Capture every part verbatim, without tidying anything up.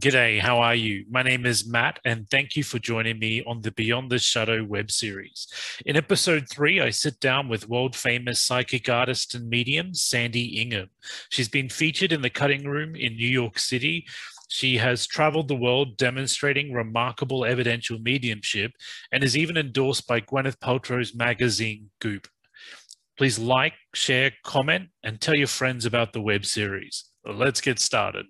G'day, how are you? My name is Matt, and thank you for joining me on the Beyond the Shadow web series. In episode three, I sit down with world-famous psychic artist and medium, Sandy Ingham. She's been featured in the Cutting Room in New York City. She has traveled the world demonstrating remarkable evidential mediumship and is even endorsed by Gwyneth Paltrow's magazine, Goop. Please like, share, comment, and tell your friends about the web series. Let's get started.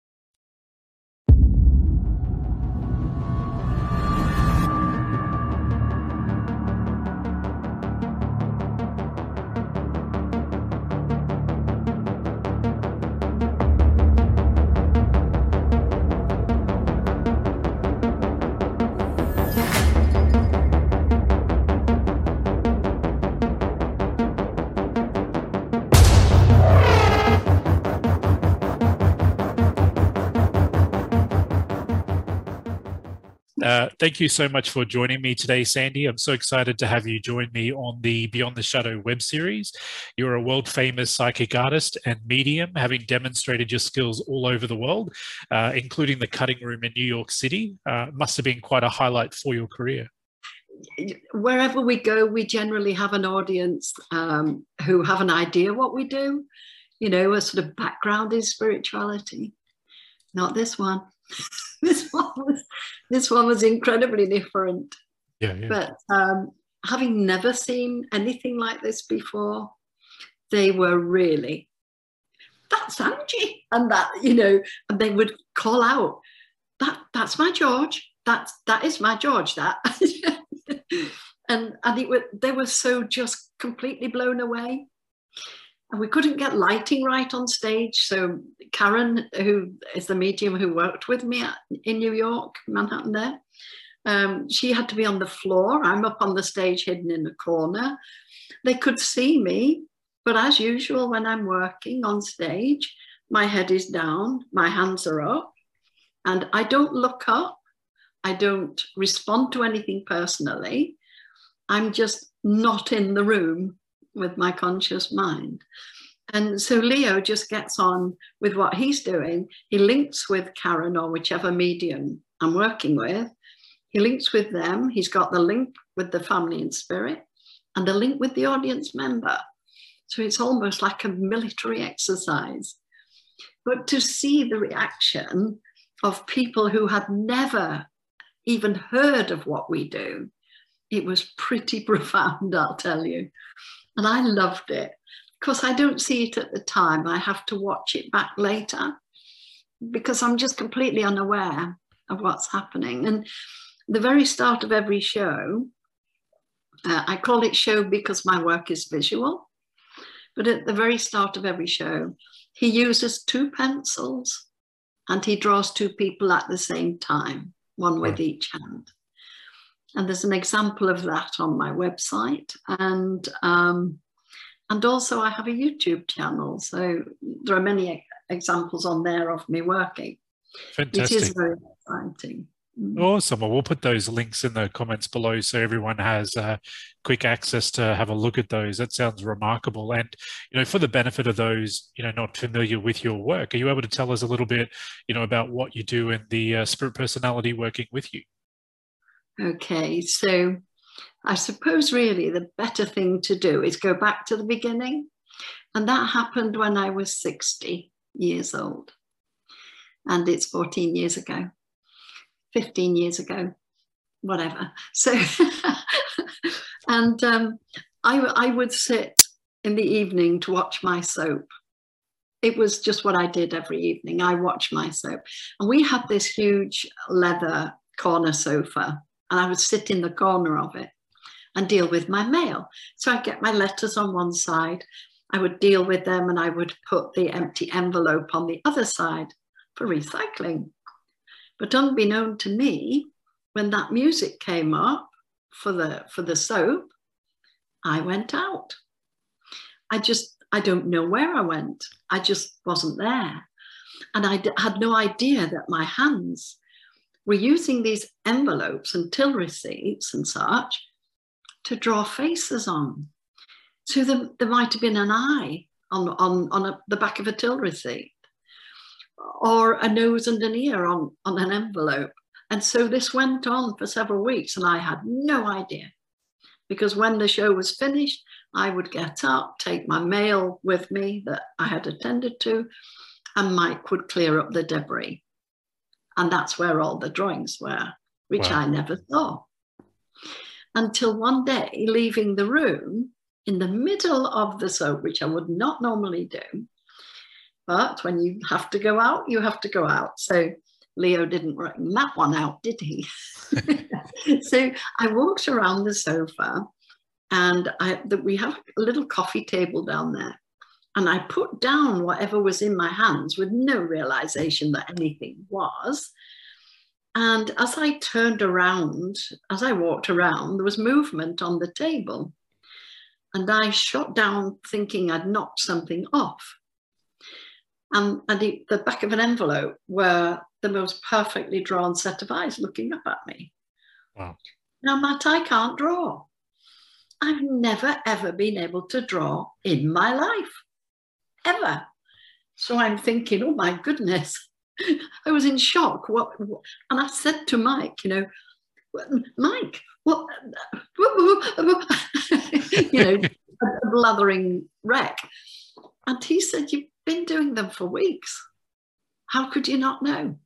Uh, thank you so much for joining me today, Sandy. I'm so excited to have you join me on the Beyond the Shadow web series. You're a world-famous psychic artist and medium, having demonstrated your skills all over the world, uh, including the Cutting Room in New York City. Uh, must have been quite a highlight for your career. Wherever we go, we generally have an audience um, who have an idea what we do, you know, a sort of background in spirituality. Not this one. This one was this one was incredibly different. Yeah, yeah. But um, having never seen anything like this before, they were really, that's Angie, and that, you know, and they would call out, that that's my George. That's that is my George. That, and and it was, they were so just completely blown away. And we couldn't get lighting right on stage. So Karen, who is the medium who worked with me at, in New York, Manhattan there, um, she had to be on the floor. I'm up on the stage hidden in a corner. They could see me, but as usual, when I'm working on stage, my head is down, my hands are up, and I don't look up. I don't respond to anything personally. I'm just not in the room with my conscious mind. And so Leo just gets on with what he's doing. He links with Karen or whichever medium I'm working with. He links with them. He's got the link with the family and spirit and a link with the audience member. So it's almost like a military exercise. But to see the reaction of people who had never even heard of what we do, it was pretty profound, I'll tell you. And I loved it. Because I don't see it at the time. I have to watch it back later because I'm just completely unaware of what's happening. And the very start of every show, uh, I call it show because my work is visual. But at the very start of every show, he uses two pencils and he draws two people at the same time, one with each hand. And there's an example of that on my website. And um, and also I have a YouTube channel. So there are many examples on there of me working. Fantastic. It is very exciting. Awesome. Well, we'll put those links in the comments below so everyone has uh, quick access to have a look at those. That sounds remarkable. And, you know, for the benefit of those, you know, not familiar with your work, are you able to tell us a little bit, you know, about what you do and the uh, spirit personality working with you? Okay, so I suppose really the better thing to do is go back to the beginning. And that happened when I was sixty years old. And it's fourteen years ago, fifteen years ago, whatever. So, and um, I, I would sit in the evening to watch my soap. It was just what I did every evening. I watched my soap. And we had this huge leather corner sofa. And I would sit in the corner of it and deal with my mail. So I'd get my letters on one side, I would deal with them, and I would put the empty envelope on the other side for recycling. But unbeknown to me, when that music came up for the, for the soap, I went out. I just, I don't know where I went. I just wasn't there. And I had no idea that my hands were using these envelopes and till receipts and such to draw faces on. So there, there might have been an eye on, on, on a, the back of a till receipt. or a nose and an ear on, on an envelope. And so this went on for several weeks, and I had no idea. Because when the show was finished, I would get up, take my mail with me that I had attended to, and Mike would clear up the debris. And that's where all the drawings were, which wow. I never saw. Until one day, leaving the room in the middle of the soap, which I would not normally do. But when you have to go out, you have to go out. So Leo didn't write that one out, did he? So I walked around the sofa, and I, the, we have a little coffee table down there. And I put down whatever was in my hands with no realization that anything was. And as I turned around, as I walked around, there was movement on the table. And I shot down thinking I'd knocked something off. Um, and the, the back of an envelope were the most perfectly drawn set of eyes looking up at me. Wow. Now, Matt, I can't draw. I've never, ever been able to draw in my life, ever. So I'm thinking, oh my goodness, I was in shock. What? what? And I said to Mike, you know, Mike, what? you know, a blathering wreck. And he said, you've been doing them for weeks. How could you not know?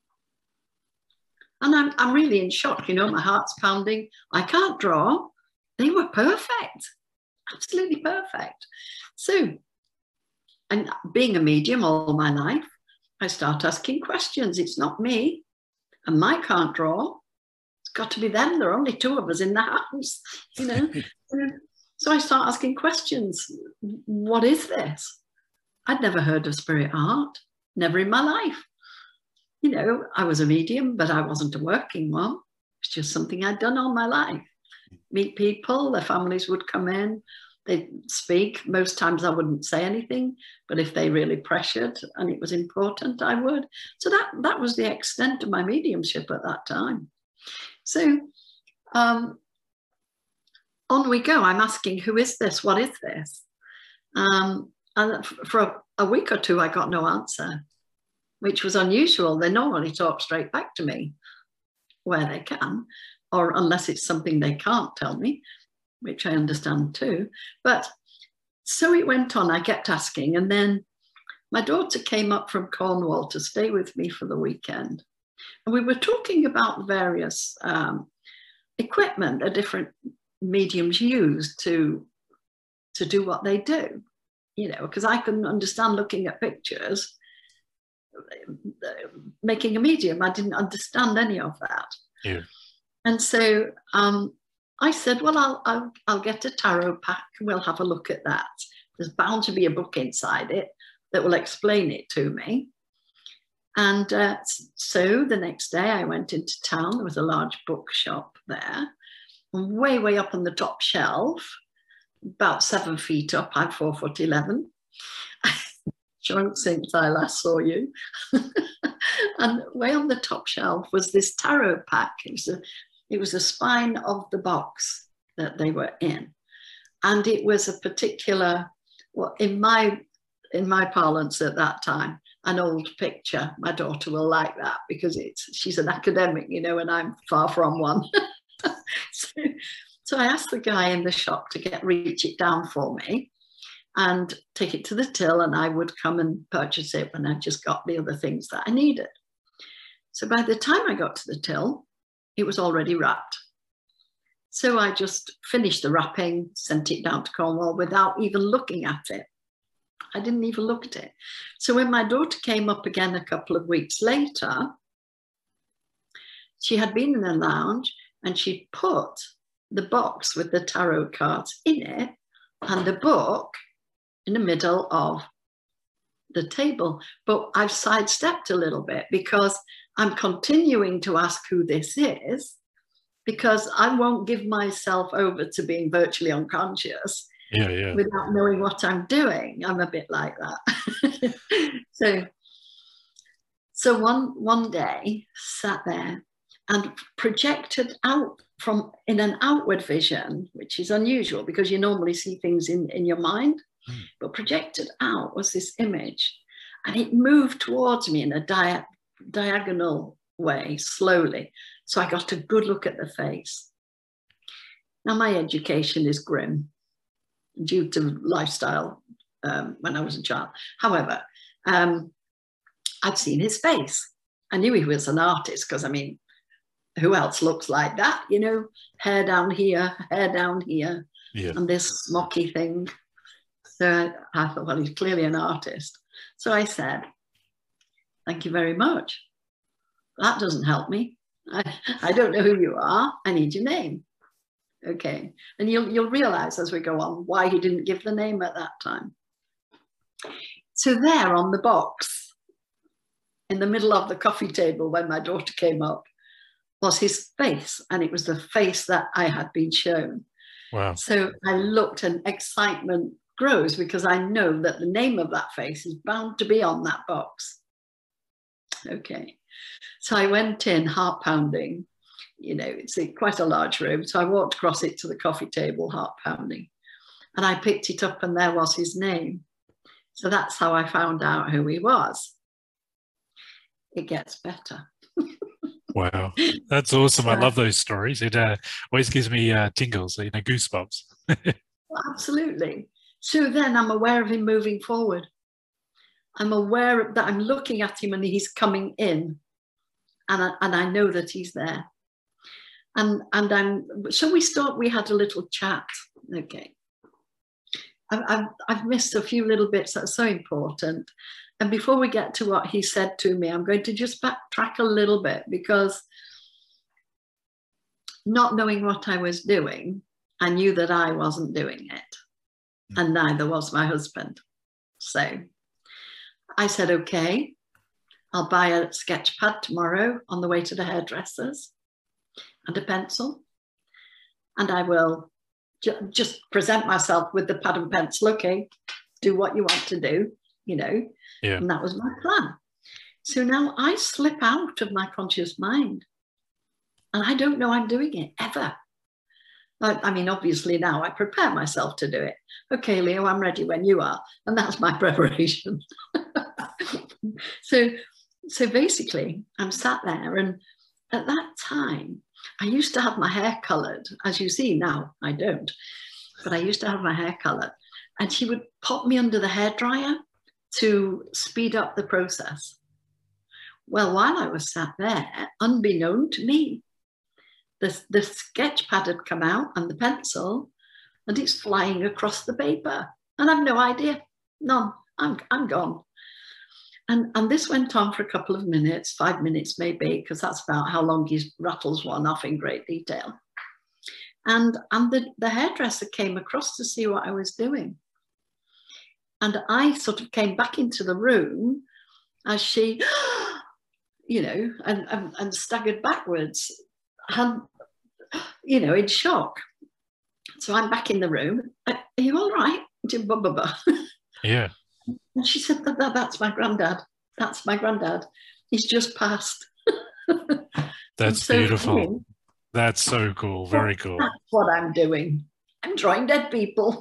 And I'm, I'm really in shock, you know, my heart's pounding. I can't draw. They were perfect, absolutely perfect. So, and being a medium all my life, I start asking questions. It's not me, and Mike can't draw. It's got to be them. There are only two of us in the house, you know. So I start asking questions. What is this? I'd never heard of spirit art, never in my life. You know, I was a medium, but I wasn't a working one. It's just something I'd done all my life. Meet people, their families would come in, they'd speak. Most times I wouldn't say anything, but if they really pressured and it was important, I would. So that, that was the extent of my mediumship at that time. So um, on we go. I'm asking, who is this? What is this? Um, and for a, a week or two, I got no answer, which was unusual. They normally talk straight back to me where they can, or unless it's something they can't tell me, which I understand too. But so it went on. I kept asking. And then my daughter came up from Cornwall to stay with me for the weekend. And we were talking about various um, equipment that different mediums use to, to do what they do, you know, because I couldn't understand looking at pictures. Making a medium, I didn't understand any of that. Yeah. And so um, I said, well, I'll, I'll, I'll get a tarot pack and we'll have a look at that. There's bound to be a book inside it that will explain it to me. And uh, so the next day I went into town. There was a large bookshop there. And way, way up on the top shelf, about seven feet up, I'm four foot eleven. Shrunk since I last saw you. And way on the top shelf was this tarot pack. It was, a, it was the spine of the box that they were in. And it was a particular, well, in my, in my parlance at that time, an old picture. My daughter will like that because it's, she's an academic, you know, and I'm far from one. so, so I asked the guy in the shop to get reach it down for me and take it to the till, and I would come and purchase it when I just got the other things that I needed. So by the time I got to the till, it was already wrapped. So I just finished the wrapping, sent it down to Cornwall without even looking at it. I didn't even look at it. So when my daughter came up again a couple of weeks later, she had been in the lounge and she'd put the box with the tarot cards in it and the book in the middle of the table. But I've sidestepped a little bit because I'm continuing to ask who this is, because I won't give myself over to being virtually unconscious yeah, yeah. without knowing what I'm doing. I'm a bit like that. so so one, one day, sat there and projected out from in an outward vision, which is unusual because you normally see things in, in your mind. But projected out was this image, And it moved towards me in a dia diagonal way, slowly. So I got a good look at the face. Now, my education is grim due to lifestyle um, when I was a child. However, um, I'd seen his face. I knew he was an artist because, I mean, who else looks like that? You know, hair down here, hair down here, yeah. and this smocky thing. So I thought, well, he's clearly an artist. So I said, thank you very much. That doesn't help me. I, I don't know who you are. I need your name. Okay. And you'll, you'll realize as we go on why he didn't give the name at that time. So there on the box, in the middle of the coffee table when my daughter came up, was his face. And it was the face that I had been shown. Wow. So I looked and excitement grows because I know that the name of that face is bound to be on that box. Okay. So I went in heart pounding, you know, it's quite a large room. So I walked across it to the coffee table, heart pounding, and I picked it up and there was his name. So that's how I found out who he was. It gets better. Wow, that's awesome. So, I love those stories. It uh, always gives me uh, tingles, you know, goosebumps. Absolutely. So then I'm aware of him moving forward. I'm aware that I'm looking at him and he's coming in, and I, and I know that he's there. And and I'm so we start. We had a little chat. Okay. I've I've, I've missed a few little bits that are so important. And before we get to what he said to me, I'm going to just backtrack a little bit because not knowing what I was doing, I knew that I wasn't doing it, and neither was my husband. So I said, okay, I'll buy a sketch pad tomorrow on the way to the hairdressers and a pencil. And I will ju just present myself with the pad and pencil. Okay, do what you want to do, you know. Yeah. And that was my plan. So now I slip out of my conscious mind. And I don't know I'm doing it ever. I, I mean, obviously now I prepare myself to do it. Okay, Leo, I'm ready when you are. And that's my preparation. so, so basically, I'm sat there. And at that time, I used to have my hair colored. As you see now, I don't. But I used to have my hair colored. And she would pop me under the hairdryer to speed up the process. Well, while I was sat there, unbeknown to me, the, the sketch pad had come out and the pencil, and it's flying across the paper. And I've no idea, none, I'm, I'm gone. And, and this went on for a couple of minutes, five minutes maybe, because that's about how long he rattles one off in great detail. And, and the, the hairdresser came across to see what I was doing. And I sort of came back into the room as she, you know, and, and, and staggered backwards, and, you know, in shock. So I'm back in the room. Are you all right? Yeah. And she said, that, that, that's my granddad. That's my granddad. He's just passed. That's so beautiful. Cool. That's so cool. Very cool. That's what I'm doing. I'm drawing dead people.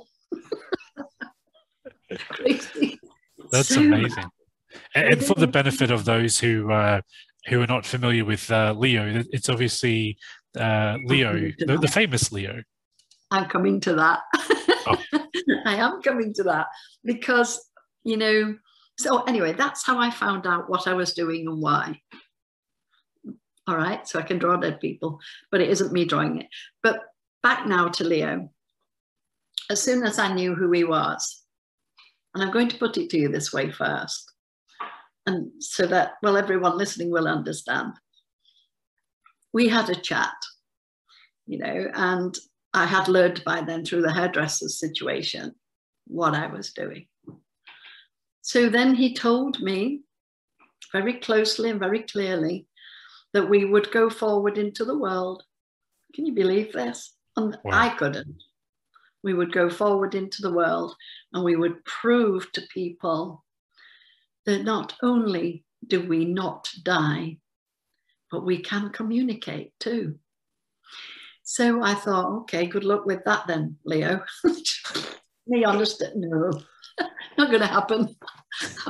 Crazy. That's so amazing. And, and for the benefit of those who uh, who are not familiar with uh, Leo, it's obviously uh, Leo, the, the famous Leo. I'm coming to that. Oh. I am coming to that because, you know, so anyway, that's how I found out what I was doing and why. All right, so I can draw dead people, but it isn't me drawing it. But back now to Leo. As soon as I knew who he was, and I'm going to put it to you this way first, and so that, well, everyone listening will understand. We had a chat, you know, and I had learned by then through the hairdresser's situation what I was doing. So then he told me very closely and very clearly that we would go forward into the world. Can you believe this? And wow. I couldn't. We would go forward into the world and we would prove to people that not only do we not die, but we can communicate too. So I thought, okay, good luck with that then, Leo. Me honest, no, not going to happen.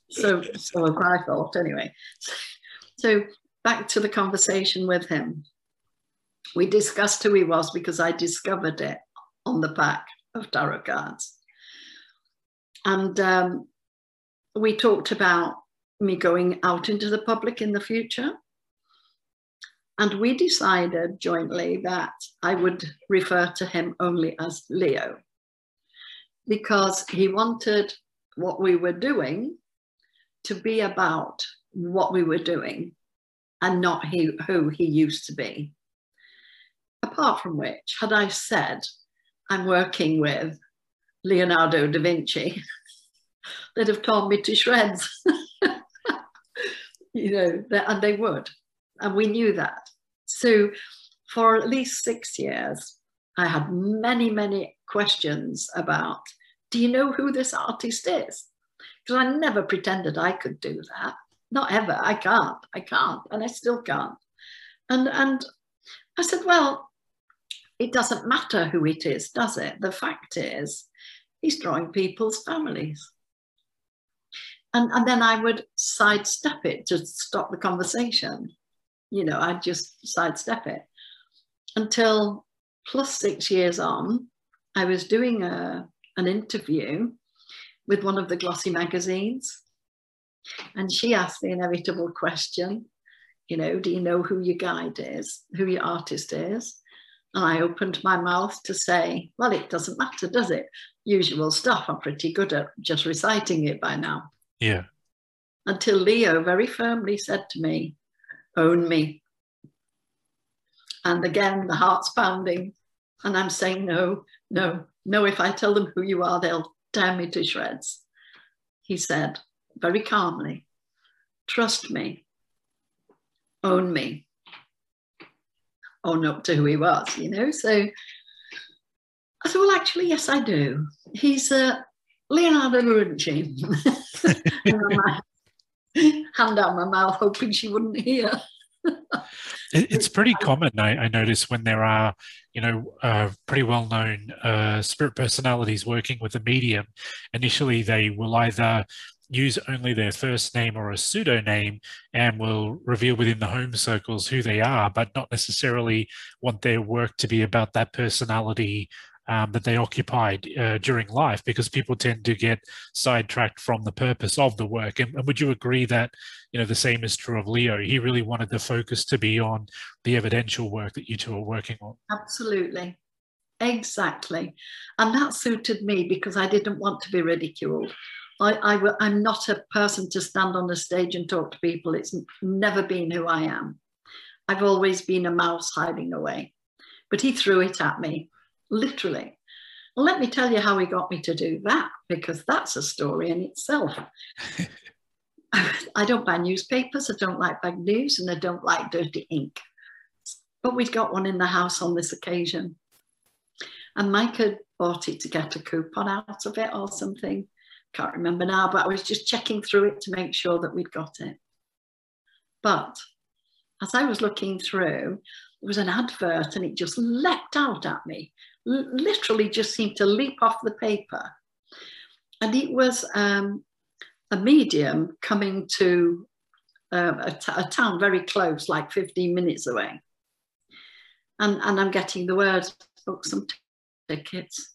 So, so was I thought anyway. So, so back to the conversation with him. We discussed who he was because I discovered it on the back of tarot cards. And um, we talked about me going out into the public in the future. And we decided jointly that I would refer to him only as Leo, because he wanted what we were doing to be about what we were doing and not he, who he used to be. Apart from which, had I said, I'm working with Leonardo da Vinci, they'd have torn me to shreds. You know, and they would. And we knew that. So for at least six years, I had many, many questions about, do you know who this artist is? Because I never pretended I could do that. Not ever. I can't. I can't. And I still can't. And, and I said, well, it doesn't matter who it is, does it? The fact is, he's drawing people's families. And, and then I would sidestep it to stop the conversation. You know, I'd just sidestep it. Until plus six years on, I was doing a, an interview with one of the glossy magazines. And she asked the inevitable question, you know, do you know who your guide is, who your artist is? And I opened my mouth to say, well, it doesn't matter, does it? Usual stuff. I'm pretty good at just reciting it by now. Yeah. Until Leo very firmly said to me, own me. And again, the heart's pounding. And I'm saying, no, no, no, if I tell them who you are, they'll tear me to shreds. He said, very calmly, trust me, own me. Own up to who he was, you know. So I said, well, actually, yes, I do. He's uh, Leonardo da Vinci. Hand out my mouth, hoping she wouldn't hear. It's pretty common, I, I notice, when there are, you know, uh, pretty well-known uh, spirit personalities working with a medium. Initially, they will either use only their first name or a pseudonym and will reveal within the home circles who they are, but not necessarily want their work to be about that personality um, that they occupied uh, during life, because people tend to get sidetracked from the purpose of the work. And, and would you agree that, you know, the same is true of Leo? He really wanted the focus to be on the evidential work that you two are working on. Absolutely. Exactly. And that suited me because I didn't want to be ridiculed. I, I, I'm not a person to stand on a stage and talk to people. It's never been who I am. I've always been a mouse hiding away. But he threw it at me, literally. Well, let me tell you how he got me to do that, because that's a story in itself. I don't buy newspapers, I don't like bad news, and I don't like dirty ink. But we'd got one in the house on this occasion. And Mike had bought it to get a coupon out of it or something. Can't remember now, but I was just checking through it to make sure that we'd got it. But as I was looking through, there was an advert and it just leapt out at me, L- literally just seemed to leap off the paper. And it was um, a medium coming to um, a, t- a town very close, like fifteen minutes away. And, and I'm getting the words, book some t- tickets.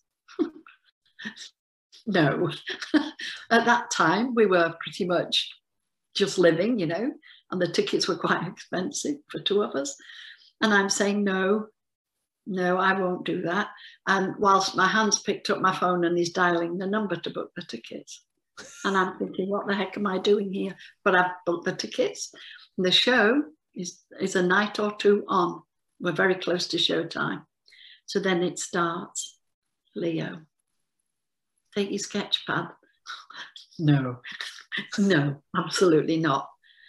No. At that time, we were pretty much just living, you know, and the tickets were quite expensive for two of us. And I'm saying, no, no, I won't do that. And whilst my hand's picked up my phone and he's dialing the number to book the tickets. And I'm thinking, what the heck am I doing here? But I've booked the tickets. And the show is, is a night or two on. We're very close to showtime. So then it starts. Leo, take your sketch pad. No, no, absolutely not.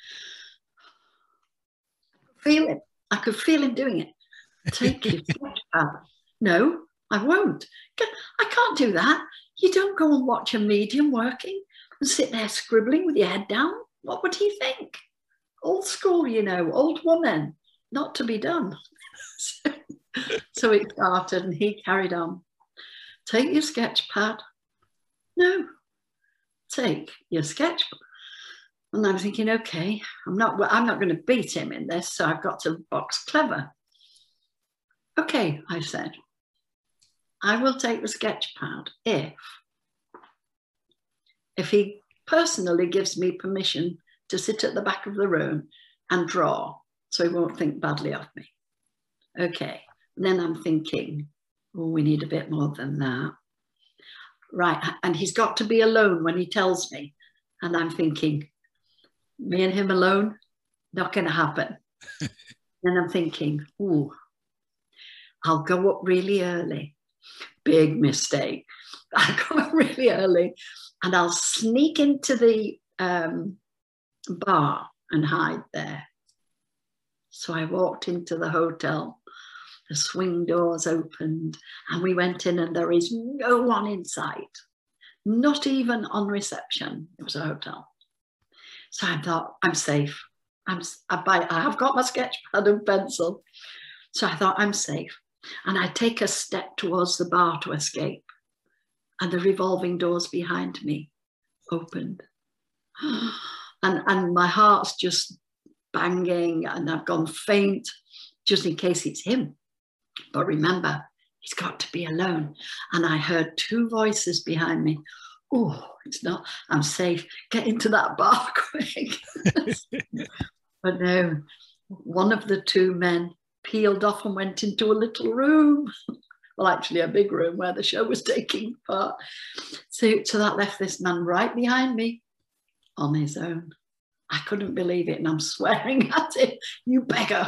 Feel it. I could feel him doing it. Take your sketch pad. No, I won't. I can't do that. You don't go and watch a medium working and sit there scribbling with your head down. What would he think? Old school, you know, old woman, not to be done. so, so it started and he carried on. Take your sketch pad. No, take your sketch And I'm thinking, okay, I'm not, I'm not going to beat him in this, so I've got to box clever. Okay, I said, I will take the sketch pad if, if he personally gives me permission to sit at the back of the room and draw, so he won't think badly of me. Okay, and then I'm thinking, oh, we need a bit more than that. Right, and he's got to be alone when he tells me. And I'm thinking, me and him alone, not going to happen. And I'm thinking, ooh, I'll go up really early. Big mistake. I'll go up really early and I'll sneak into the um, bar and hide there. So I walked into the hotel. The swing doors opened and we went in and there is no one in sight. Not even on reception. It was a hotel. So I thought, I'm safe. I'm, I, buy, I have got my sketch pad and pencil. So I thought, I'm safe. And I take a step towards the bar to escape. And the revolving doors behind me opened. And, and my heart's just banging and I've gone faint just in case it's him. But remember, he's got to be alone. And I heard two voices behind me. Oh, it's not, I'm safe. Get into that bar quick. But no, one of the two men peeled off and went into a little room. Well, actually a big room where the show was taking part. So, so that left this man right behind me on his own. I couldn't believe it. And I'm swearing at him, you beggar.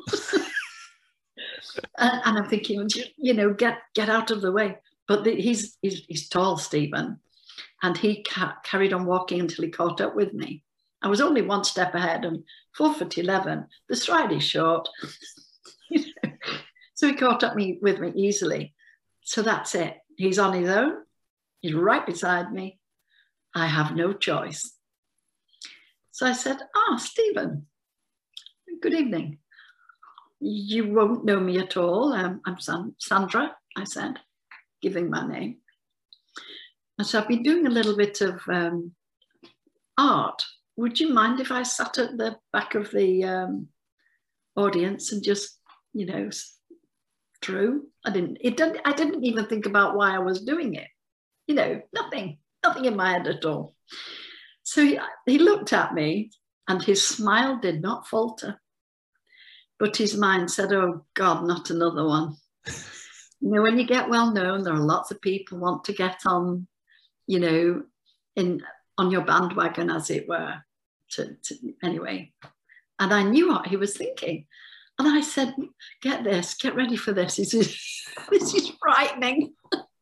and, and I'm thinking, you know, get, get out of the way. But the, he's, he's, he's tall, Stephen. And he ca carried on walking until he caught up with me. I was only one step ahead and four foot eleven. The stride is short. You know? So he caught up me, with me easily. So that's it. He's on his own. He's right beside me. I have no choice. So I said, ah, Stephen, good evening. You won't know me at all. Um, I'm San Sandra, I said, giving my name. And so I've been doing a little bit of um, art. Would you mind if I sat at the back of the um, audience and just, you know, drew? I didn't, it didn't, I didn't even think about why I was doing it. You know, nothing, nothing in my head at all. So he, he looked at me and his smile did not falter. But his mind said, oh God, not another one. You know, when you get well known, there are lots of people want to get on, you know, in on your bandwagon, as it were. To, to, anyway, and I knew what he was thinking. And I said, get this, get ready for this. This is, this is frightening.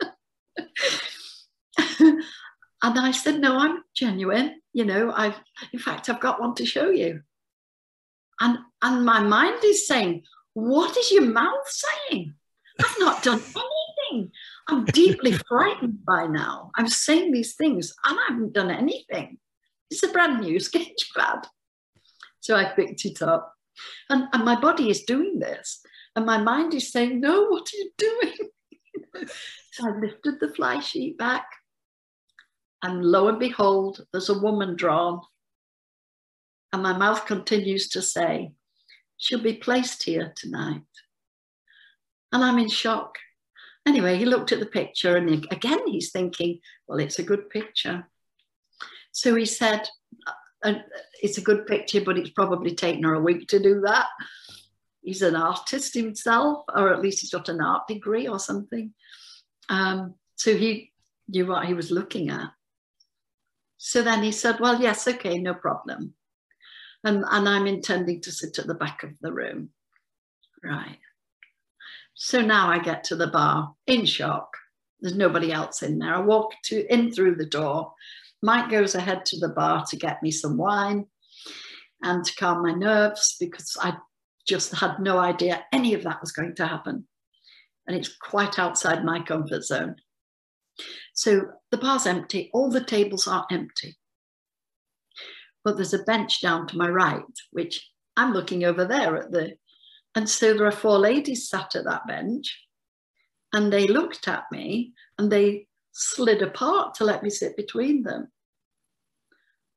And I said, no, I'm genuine. You know, I've, in fact, I've got one to show you. And, and my mind is saying, what is your mouth saying? I've not done anything. I'm deeply frightened by now. I'm saying these things and I haven't done anything. It's a brand new sketch pad. So I picked it up and, and my body is doing this. And my mind is saying, no, what are you doing? So I lifted the fly sheet back and lo and behold, there's a woman drawn. And my mouth continues to say, she'll be placed here tonight. And I'm in shock. Anyway, he looked at the picture and he, again, he's thinking, well, it's a good picture. So he said, uh, it's a good picture, but it's probably taken her a week to do that. He's an artist himself, or at least he's got an art degree or something. Um, so he knew what he was looking at. So then he said, well, yes, okay, no problem. And, and I'm intending to sit at the back of the room. Right. So now I get to the bar in shock. There's nobody else in there. I walk to, in through the door. Mike goes ahead to the bar to get me some wine and to calm my nerves because I just had no idea any of that was going to happen. And it's quite outside my comfort zone. So the bar's empty. All the tables are empty. But there's a bench down to my right, which I'm looking over there at the, and so there are four ladies sat at that bench and they looked at me and they slid apart to let me sit between them.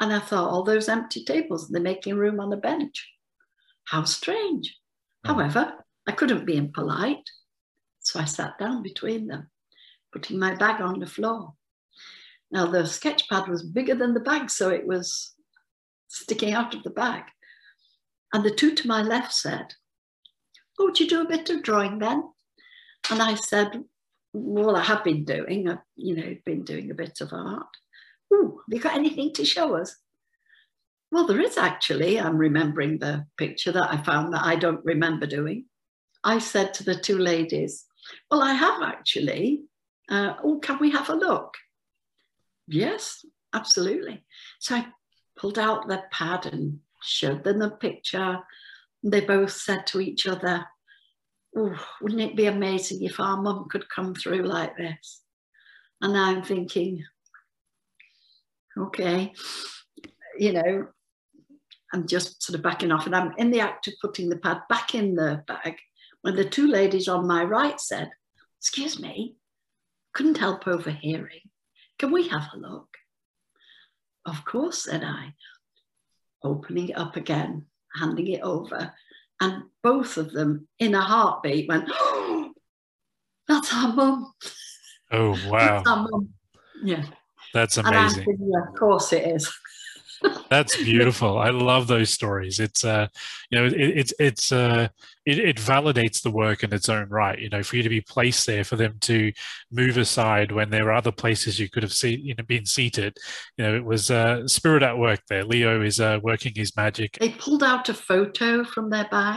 And I thought, all those empty tables, they're making room on the bench. How strange. Oh. However, I couldn't be impolite. So I sat down between them, putting my bag on the floor. Now, the sketch pad was bigger than the bag, so it was sticking out of the bag. And the two to my left said, oh, do you do a bit of drawing then? And I said, well, I have been doing, I've, you know, been doing a bit of art. Oh, have you got anything to show us? Well, there is actually. I'm remembering the picture that I found that I don't remember doing. I said to the two ladies, well, I have actually. Uh, oh, can we have a look? Yes, absolutely. So I pulled out the pad and showed them the picture. They both said to each other, oh, wouldn't it be amazing if our mum could come through like this? And I'm thinking, okay, you know, I'm just sort of backing off, and I'm in the act of putting the pad back in the bag when the two ladies on my right said, excuse me, couldn't help overhearing. Can we have a look? Of course, said I, opening it up again, handing it over. And both of them, in a heartbeat, went, oh, that's our mum. Oh, wow. That's our mum. Yeah. That's amazing. And I'm thinking, yeah, of course it is. That's beautiful. I love those stories. It's uh, you know, it, it's it's uh, it, it validates the work in its own right. You know, for you to be placed there, for them to move aside when there were other places you could have seen, you know, been seated. You know, it was uh, spirit at work there. Leo is uh, working his magic. They pulled out a photo from their bag,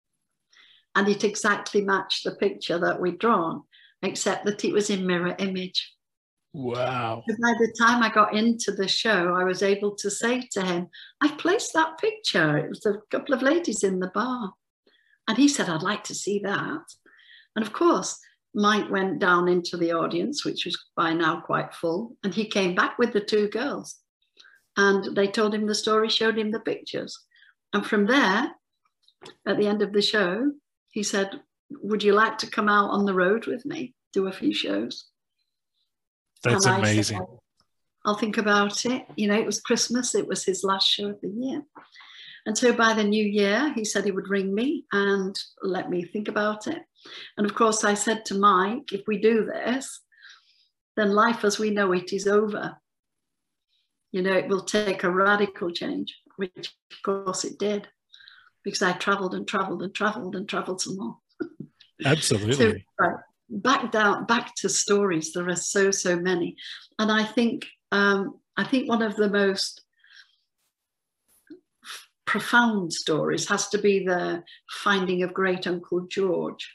and it exactly matched the picture that we'd drawn, except that it was in mirror image. Wow. By the time I got into the show, I was able to say to him, I placed that picture. It was a couple of ladies in the bar. And he said, I'd like to see that. And of course, Mike went down into the audience, which was by now quite full. And he came back with the two girls. And they told him the story, showed him the pictures. And from there, at the end of the show, he said, would you like to come out on the road with me, do a few shows? That's amazing. Said, I'll think about it. You know, it was Christmas. It was his last show of the year. And so by the new year, he said he would ring me and let me think about it. And of course, I said to Mike, if we do this, then life as we know it is over. You know, it will take a radical change, which of course it did, because I traveled and traveled and traveled and traveled some more. Absolutely. So, right. Back down, back to stories. There are so, so many. And I think, um, I think one of the most profound stories has to be the finding of Great Uncle George.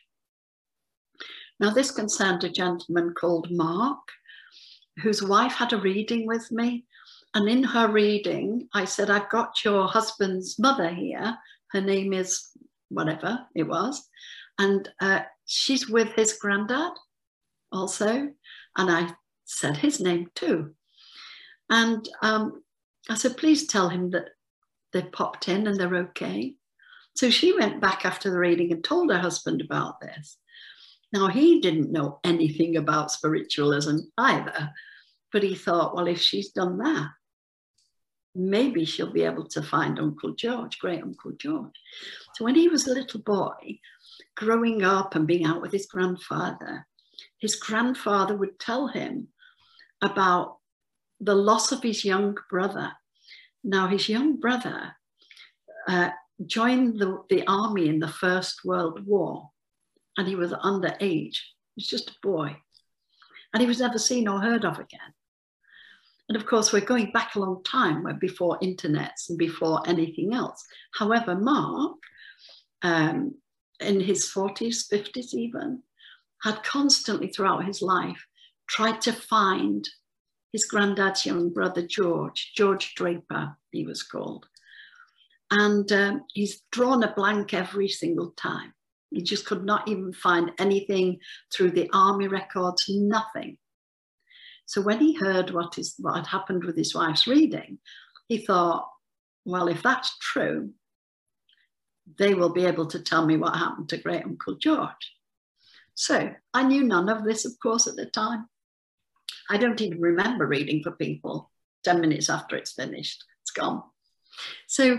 Now, this concerned a gentleman called Mark, whose wife had a reading with me. And in her reading, I said, I've got your husband's mother here. Her name is whatever it was. And uh, she's with his granddad also. And I said his name too. And um, I said, please tell him that they popped in and they're okay. So she went back after the reading and told her husband about this. Now, he didn't know anything about spiritualism either, but he thought, well, if she's done that, maybe she'll be able to find Uncle George, Great Uncle George. So when he was a little boy, growing up and being out with his grandfather, his grandfather would tell him about the loss of his young brother. Now, his young brother uh, joined the, the army in the First World War, and he was underage. He was just a boy, and he was never seen or heard of again. And of course, we're going back a long time, before internets and before anything else. However, Mark, um, in his forties, fifties even, had constantly throughout his life tried to find his granddad's young brother, George, George Draper, he was called. And um, he's drawn a blank every single time. He just could not even find anything through the army records, nothing. So when he heard what, is, what had happened with his wife's reading, he thought, well, if that's true, they will be able to tell me what happened to Great Uncle George. So I knew none of this, of course, at the time. I don't even remember reading for people ten minutes after it's finished. gone. So,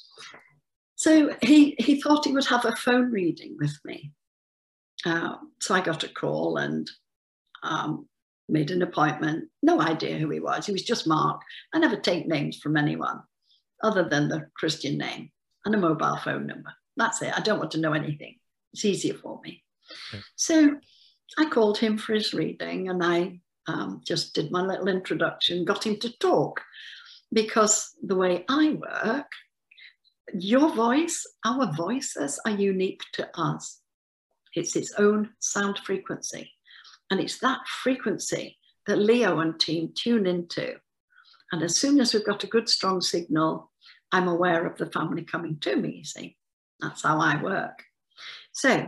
so he, he thought he would have a phone reading with me. Uh, so I got a call and um, made an appointment. No idea who he was. He was just Mark. I never take names from anyone other than the Christian name and a mobile phone number. That's it. I don't want to know anything. It's easier for me. Okay. So I called him for his reading, and I um, just did my little introduction, got him to talk, because the way I work, your voice, our voices are unique to us. It's its own sound frequency. And it's that frequency that Leo and team tune into. And as soon as we've got a good, strong signal, I'm aware of the family coming to me, you see. That's how I work. So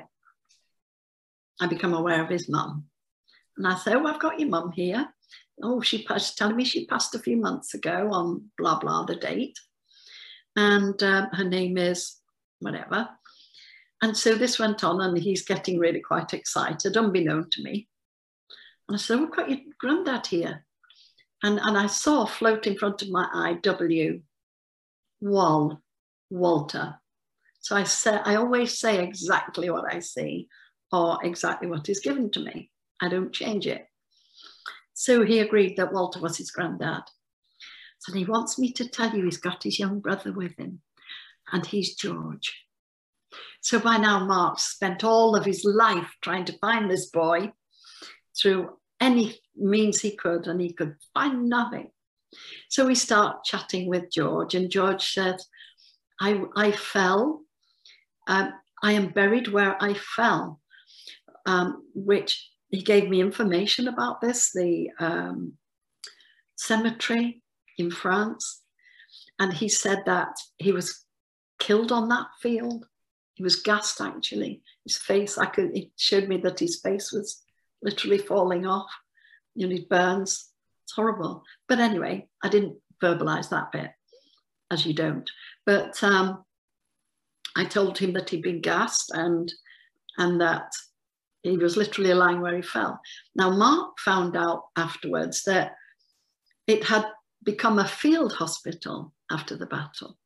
I become aware of his mum. And I say, oh, I've got your mum here. Oh, she passed, telling me she passed a few months ago on blah, blah, the date. And um, her name is whatever. And so this went on, and he's getting really quite excited, unbeknown to me. And I said, oh, we've got your granddad here. And, and I saw float in front of my eye, W, Wal, Walter. So I say, I always say exactly what I see, or exactly what is given to me. I don't change it. So he agreed that Walter was his granddad. So he wants me to tell you he's got his young brother with him, and he's George. So by now, Mark spent all of his life trying to find this boy through any means he could, and he could find nothing. So we start chatting with George, and George said, I, I fell. Um, I am buried where I fell, um, which he gave me information about this, the um, cemetery in France. And he said that he was killed on that field. He was gassed, actually. His face, I could, it showed me that his face was literally falling off. You know, his burns. It's horrible. But anyway, I didn't verbalize that bit, as you don't. But um, I told him that he'd been gassed, and, and that he was literally lying where he fell. Now, Mark found out afterwards that it had become a field hospital after the battle.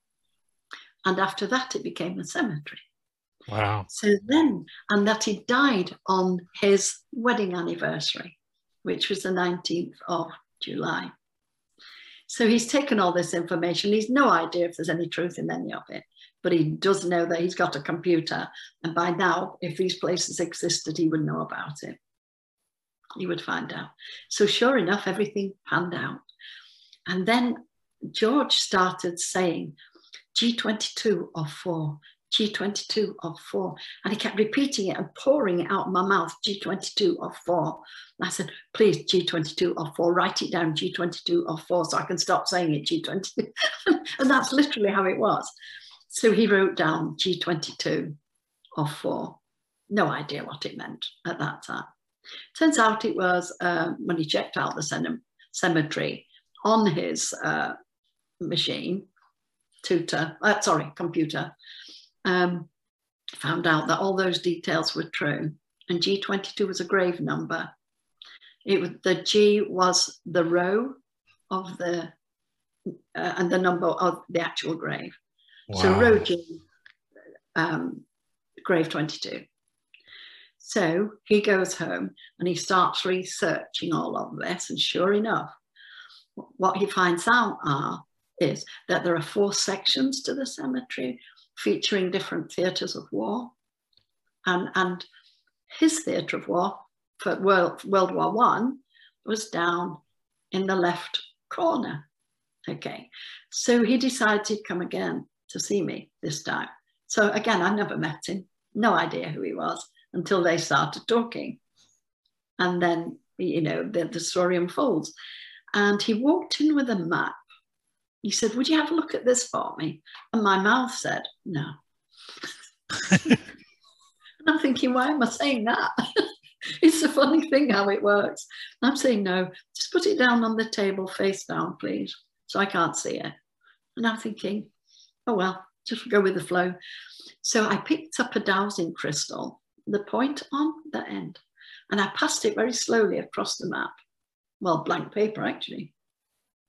And after that, it became a cemetery. Wow. So then, and that he died on his wedding anniversary, which was the nineteenth of July. So he's taken all this information. He's no idea if there's any truth in any of it, but he does know that he's got a computer. And by now, if these places existed, he would know about it. He would find out. So sure enough, everything panned out. And then George started saying, G twenty-two of four, G twenty-two of four. And he kept repeating it and pouring it out of my mouth, G twenty-two of four. And I said, please, G twenty-two of four, write it down, G twenty-two of four, so I can stop saying it, G twenty-two. And that's literally how it was. So he wrote down G twenty-two of four. No idea what it meant at that time. Turns out it was um, when he checked out the cemetery on his uh, machine, tutor, uh, sorry, computer, um, found out that all those details were true. And G twenty-two was a grave number. It was, the G was the row of the, uh, and the number of the actual grave. Wow. So row G, um, grave twenty-two. So he goes home and he starts researching all of this. And sure enough, what he finds out are, is that there are four sections to the cemetery featuring different theatres of war. And, and his theatre of war for World, World War One was down in the left corner. Okay, so he decided he'd come again to see me this time. So again, I never met him, no idea who he was until they started talking. And then, you know, the, the story unfolds. And he walked in with a map. He said, would you have a look at this for me? And my mouth said, no. And I'm thinking, why am I saying that? It's a funny thing how it works. I'm saying, no, just put it down on the table face down, please, so I can't see it. And I'm thinking, oh, well, just go with the flow. So I picked up a dowsing crystal, the point on the end, and I passed it very slowly across the map. Well, blank paper, actually.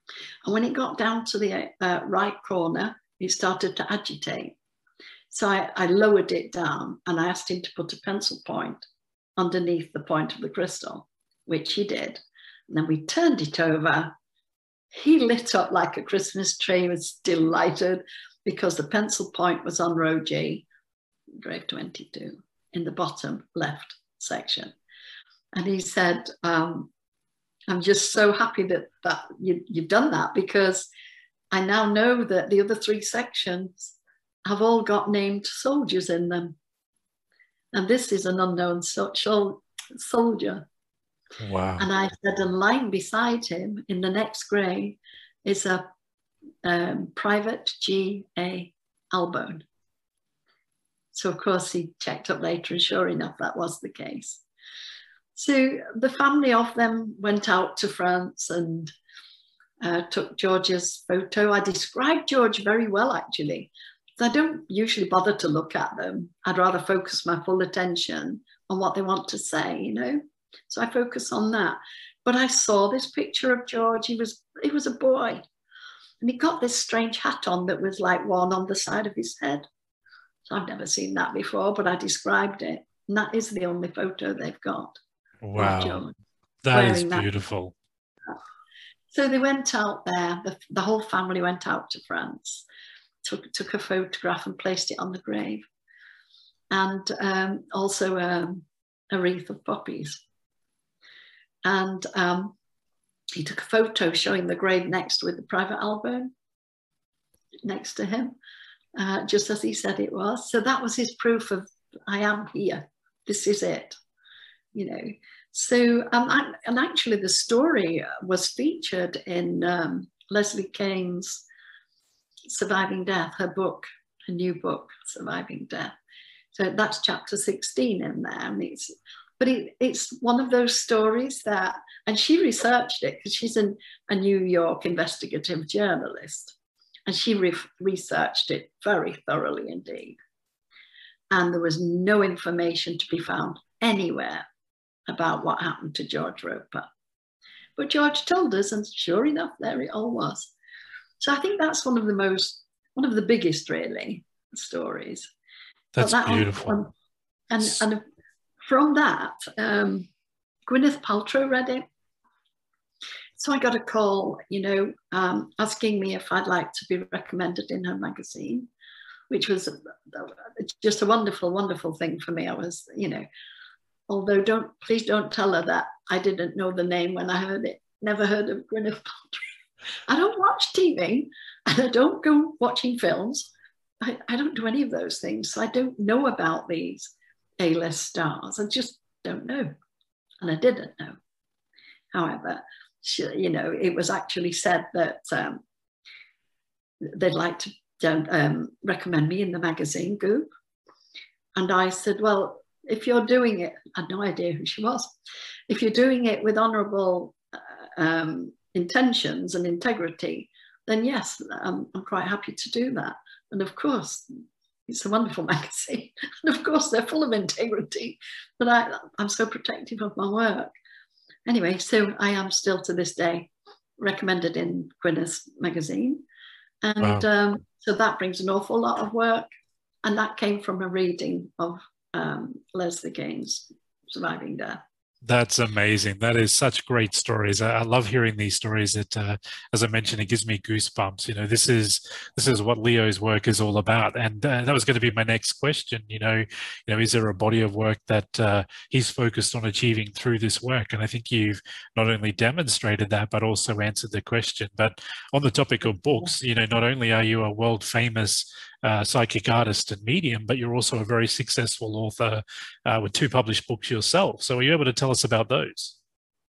And when it got down to the uh, right corner, it started to agitate. So I, I lowered it down and I asked him to put a pencil point underneath the point of the crystal, which he did. And then we turned it over. He lit up like a Christmas tree, was delighted because the pencil point was on row G, grave twenty-two, in the bottom left section. And he said, um, I'm just so happy that, that you, you've done that, because I now know that the other three sections have all got named soldiers in them. And this is an unknown so soldier. Wow. And I said, and lying beside him in the next grave is a um, Private G A Albone. So, of course, he checked up later, and sure enough, that was the case. So the family of them went out to France and uh, took George's photo. I described George very well, actually. I don't usually bother to look at them. I'd rather focus my full attention on what they want to say, you know. So I focus on that. But I saw this picture of George. He was, he was a boy. And he got this strange hat on that was like one on the side of his head. So I've never seen that before, but I described it. And that is the only photo they've got. Wow. That is beautiful. That. So they went out there. The, the whole family went out to France, took, took a photograph and placed it on the grave. And um, also um, a wreath of poppies. And um, he took a photo showing the grave next with the Private Albone next to him, uh, just as he said it was. So that was his proof of, I am here. This is it, you know. So, um, I, and actually the story was featured in um, Leslie Kane's Surviving Death, her book, her new book, Surviving Death. So that's chapter sixteen in there. And it's, but it, it's one of those stories that, and she researched it because she's an, a New York investigative journalist, and she re researched it very thoroughly indeed. And there was no information to be found anywhere about what happened to George Roper. But George told us, and sure enough, there it all was. So I think that's one of the most, one of the biggest, really, stories. That's that beautiful. On, and, and from that, um, Gwyneth Paltrow read it. So I got a call, you know, um, asking me if I'd like to be recommended in her magazine, which was just a wonderful, wonderful thing for me. I was, you know, although don't, please don't tell her that I didn't know the name when I heard it. Never heard of Gwyneth Paltrow. I don't watch T V and I don't go watching films. I, I don't do any of those things. So I don't know about these A-list stars. I just don't know. And I didn't know. However, she, you know, it was actually said that um, they'd like to don't, um, recommend me in the magazine, Goop. And I said, well, if you're doing it, I had no idea who she was. If you're doing it with honourable uh, um, intentions and integrity, then yes, um, I'm quite happy to do that. And of course, it's a wonderful magazine. And of course, they're full of integrity, but I, I'm so protective of my work. Anyway, so I am still to this day recommended in Gwyneth's magazine. And wow. um, so that brings an awful lot of work. And that came from a reading of um, Leslie Kane's Surviving Death. That's amazing. That is such great stories. I, I love hearing these stories. It, uh, as I mentioned, it gives me goosebumps. You know, this is this is what Leo's work is all about. And uh, that was going to be my next question. You know, you know, is there a body of work that uh, he's focused on achieving through this work? And I think you've not only demonstrated that, but also answered the question. But on the topic of books, you know, not only are you a world famous Uh, psychic artist and medium, but you're also a very successful author uh, with two published books yourself. So are you able to tell us about those?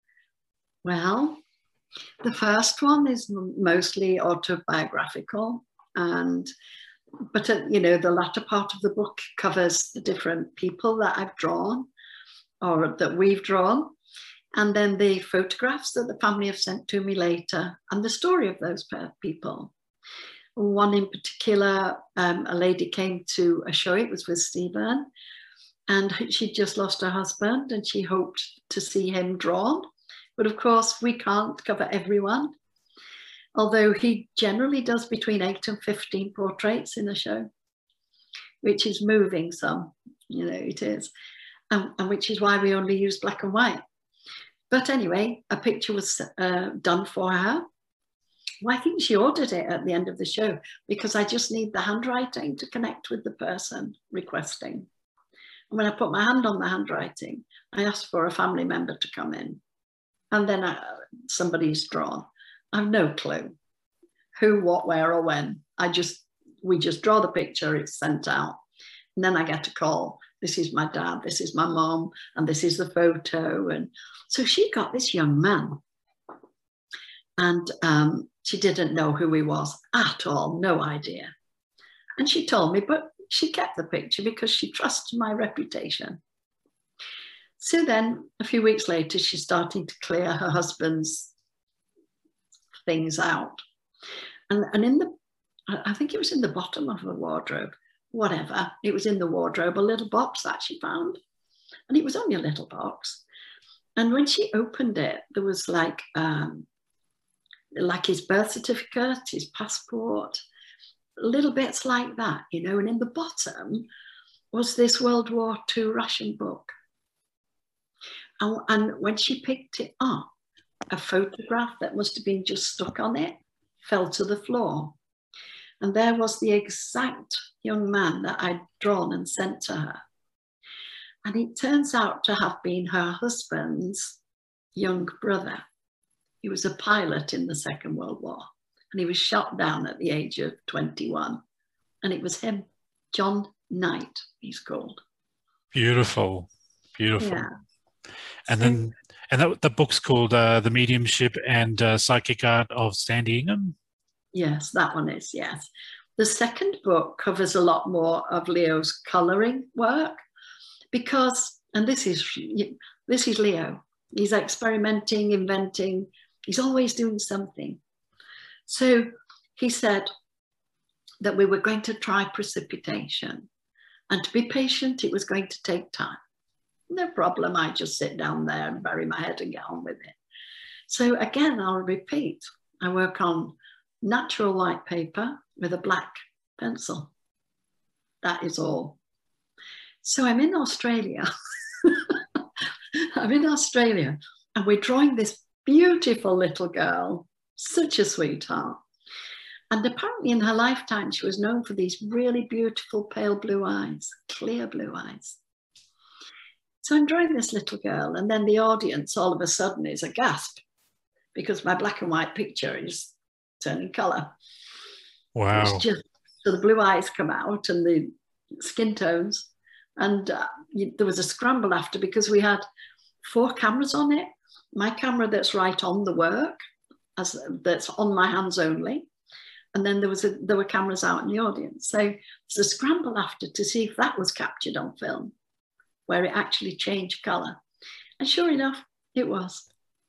Well, the first one is mostly autobiographical, and but uh, you know, the latter part of the book covers the different people that I've drawn or that we've drawn, and then the photographs that the family have sent to me later and the story of those people. One in particular, um, a lady came to a show, it was with Stephen, and she'd just lost her husband and she hoped to see him drawn. But of course, we can't cover everyone. although he generally does between eight and fifteen portraits in a show, which is moving some, you know, it is, and, and which is why we only use black and white. But anyway, a picture was uh, done for her. Well, I think she ordered it at the end of the show because I just need the handwriting to connect with the person requesting. And when I put my hand on the handwriting, I asked for a family member to come in. And then I, somebody's drawn. I have no clue who, what, where, or when. I just, we just draw the picture, it's sent out. And then I get a call. This is my dad, this is my mom, and this is the photo. And so she got this young man. And um, she didn't know who he was at all, no idea. And she told me, but she kept the picture because she trusted my reputation. So then a few weeks later, she's starting to clear her husband's things out. And, and in the, I think it was in the bottom of her wardrobe, whatever, it was in the wardrobe, a little box that she found. And it was only a little box. And when she opened it, there was like, um, like his birth certificate, his passport, little bits like that, you know. And in the bottom was this World War Two ration book. And, and when she picked it up, a photograph that must have been just stuck on it fell to the floor. And there was the exact young man that I'd drawn and sent to her. And it turns out to have been her husband's young brother. He was a pilot in the Second World War, and he was shot down at the age of twenty-one. And it was him, John Knight, he's called. Beautiful, beautiful. Yeah. And so, then, and that, the book's called uh, The Mediumship and uh, Psychic Art of Sandy Ingham? Yes, that one is, yes. The second book covers a lot more of Leo's colouring work because, and this is, this is Leo, he's experimenting, inventing, he's always doing something. So he said that we were going to try precipitation, and to be patient, it was going to take time. No problem, I just sit down there and bury my head and get on with it. So again, I'll repeat, I work on natural white paper with a black pencil. That is all. So I'm in Australia. I'm in Australia, and we're drawing this beautiful little girl, such a sweetheart. And apparently in her lifetime, she was known for these really beautiful pale blue eyes, clear blue eyes. So I'm drawing this little girl, and then the audience all of a sudden is a gasp because my black and white picture is turning colour. Wow. It's just, so the blue eyes come out and the skin tones. And uh, there was a scramble after because we had four cameras on it. My camera that's right on the work, as that's on my hands only. And then there was a, there were cameras out in the audience. So there's a scramble after to see if that was captured on film, where it actually changed colour. And sure enough, it was.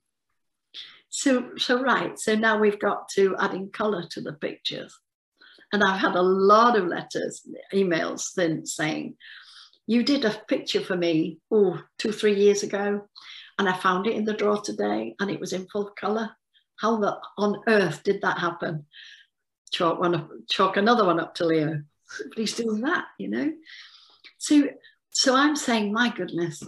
So, so right, so now we've got to adding colour to the pictures. And I've had a lot of letters, emails since saying, you did a picture for me, oh, two, three years ago, and I found it in the drawer today, and it was in full colour. How the, on earth did that happen? Chalk one up, chalk another one up to Leo. But he's doing that, you know. So, so I'm saying, my goodness,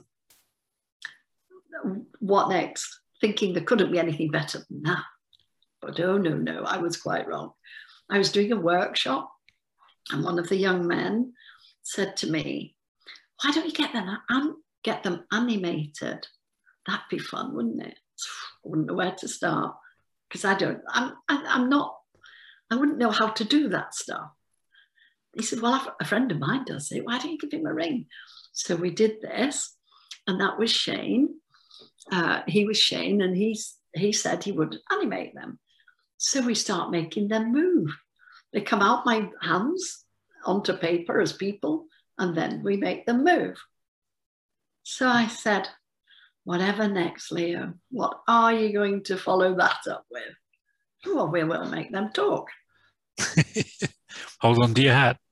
what next? Thinking there couldn't be anything better than that. But oh, no, no, I was quite wrong. I was doing a workshop, and one of the young men said to me, why don't you get them, um, get them animated? That'd be fun, wouldn't it? I wouldn't know where to start because I don't, I'm, I, I'm not, I wouldn't know how to do that stuff. He said, well, I've, a friend of mine does it. Why don't you give him a ring? So we did this, and that was Shane. Uh, he was Shane, and he's, he said he would animate them. So we start making them move. They come out my hands onto paper as people, and then we make them move. So I said, whatever next, Leo, what are you going to follow that up with? Well, we will make them talk. Hold on to your hat.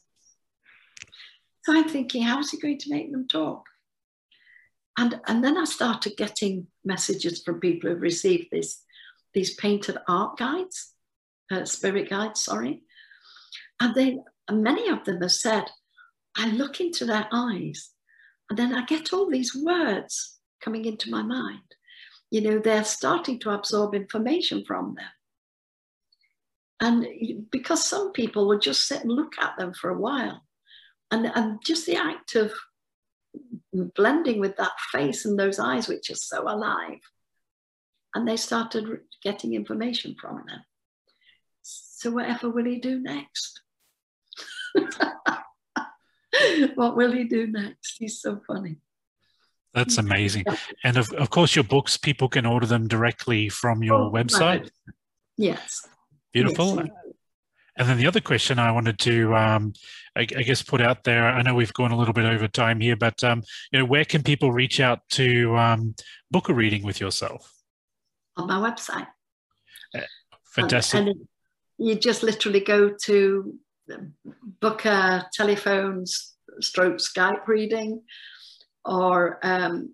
So I'm thinking, how is he going to make them talk? And, and then I started getting messages from people who've received this these painted art guides, uh, spirit guides, sorry. And they, and many of them have said, I look into their eyes and then I get all these words coming into my mind. You know, they're starting to absorb information from them. And because some people would just sit and look at them for a while. And, and just the act of blending with that face and those eyes, which are so alive. And they started getting information from them. So whatever will he do next? What will he do next? He's so funny. That's amazing. And of, of course, your books, people can order them directly from your oh, website. Yes. Beautiful. Yes. And then the other question I wanted to, um, I, I guess, put out there, I know we've gone a little bit over time here, but, um, you know, where can people reach out to um, book a reading with yourself? On my website. Uh, fantastic. And, and you just literally go to book a telephone stroke Skype reading or um,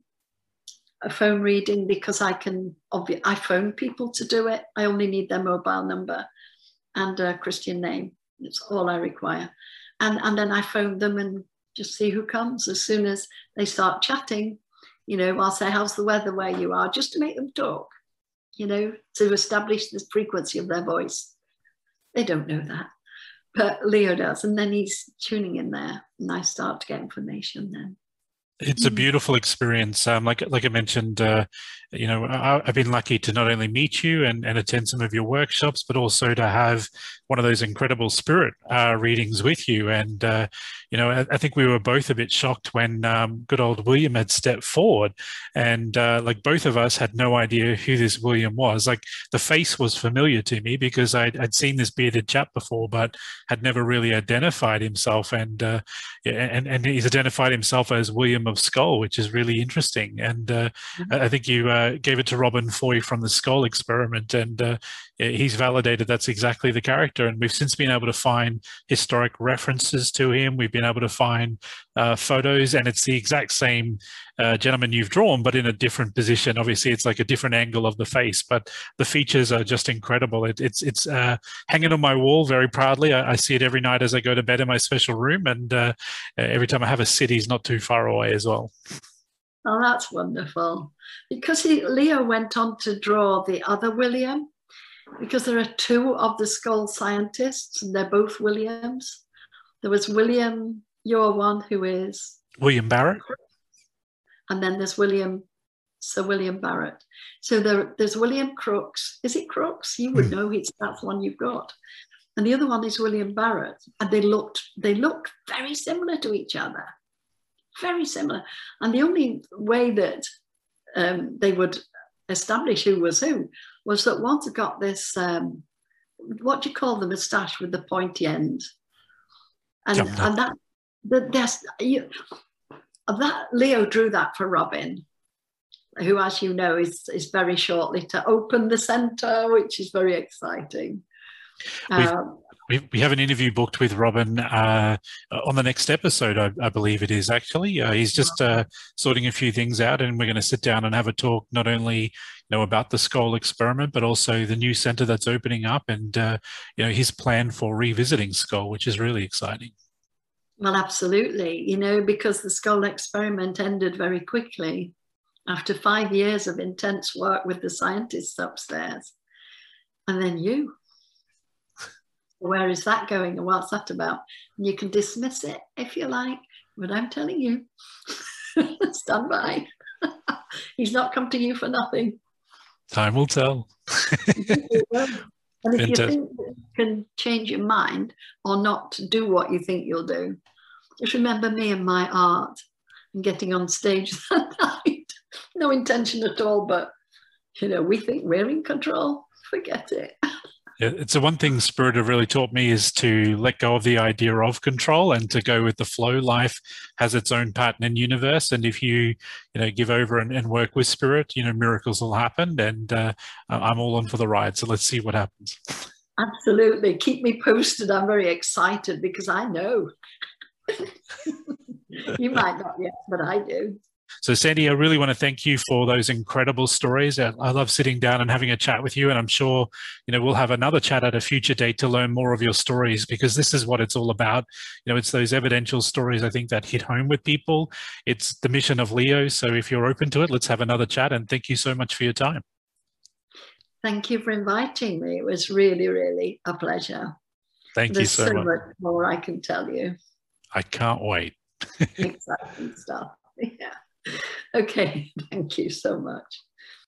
a phone reading, because I can, I phone people to do it. I only need their mobile number and a Christian name. It's all I require. And, and then I phone them and just see who comes. As soon as they start chatting, you know, I'll say, how's the weather where you are? Just to make them talk, you know, to establish the frequency of their voice. They don't know that, but Leo does. And then he's tuning in there and I start to get information then. It's a beautiful experience. Um, like like I mentioned, uh, you know, I, I've been lucky to not only meet you and, and attend some of your workshops, but also to have one of those incredible spirit uh, readings with you. And, uh, you know, I, I think we were both a bit shocked when um, good old William had stepped forward. And uh, like both of us had no idea who this William was. Like the face was familiar to me because I'd, I'd seen this bearded chap before, but had never really identified himself. And, uh, yeah, and, and he's identified himself as William of Skull, which is really interesting. And uh, mm-hmm. I think you uh, gave it to Robin Foy from the Skull Experiment, and uh, he's validated that's exactly the character. And we've since been able to find historic references to him. We've been able to find uh, photos, and it's the exact same uh, gentleman you've drawn, but in a different position. Obviously, it's like a different angle of the face, but the features are just incredible. It, it's it's uh, hanging on my wall very proudly. I, I see it every night as I go to bed in my special room, and uh, every time I have a sit, he's not too far away as well. Oh, that's wonderful. Because he, Leo went on to draw the other William, because there are two of the Skull scientists, and they're both Williams. There was William, your one, who is William Barrett. And then there's William, Sir William Barrett. So there, there's William Crooks. Is it Crooks? You would mm. know it's that's the one you've got. And the other one is William Barrett. And they looked, they look very similar to each other. Very similar. And the only way that um, they would establish who was who was that once got this, um, what do you call the moustache with the pointy end? And, and that, the, that's, you, that, Leo drew that for Robin, who, as you know, is, is very shortly to open the centre, which is very exciting. Um, We, we have an interview booked with Robin uh, on the next episode, I, I believe it is actually. Uh, he's just uh, sorting a few things out, and we're going to sit down and have a talk not only you know about the Skull Experiment, but also the new centre that's opening up, and uh, you know his plan for revisiting Skull, which is really exciting. Well, absolutely, you know, because the Skull Experiment ended very quickly after five years of intense work with the scientists upstairs, and then you. Where is that going and what's that about? And you can dismiss it if you like, but I'm telling you, stand by. He's not come to you for nothing. Time will tell. And if you think you can change your mind or not do what you think you'll do, just remember me and my art and getting on stage that night. No intention at all, but you know, we think we're in control. Forget it. Yeah, it's the one thing Spirit have really taught me is to let go of the idea of control and to go with the flow. Life has its own pattern and universe, and if you, you know, give over and, and work with Spirit, you know, miracles will happen. And uh, I'm all on for the ride. So let's see what happens. Absolutely, keep me posted. I'm very excited because I know. You might not yet, but I do. So, Sandy, I really want to thank you for those incredible stories. I, I love sitting down and having a chat with you, and I'm sure, you know, we'll have another chat at a future date to learn more of your stories, because this is what it's all about. You know, it's those evidential stories, I think, that hit home with people. It's the mission of Leo. So if you're open to it, let's have another chat, and thank you so much for your time. Thank you for inviting me. It was really, really a pleasure. Thank There's you so, so much. much more I can tell you. I can't wait. Exciting stuff. Yeah. Okay. Thank you so much.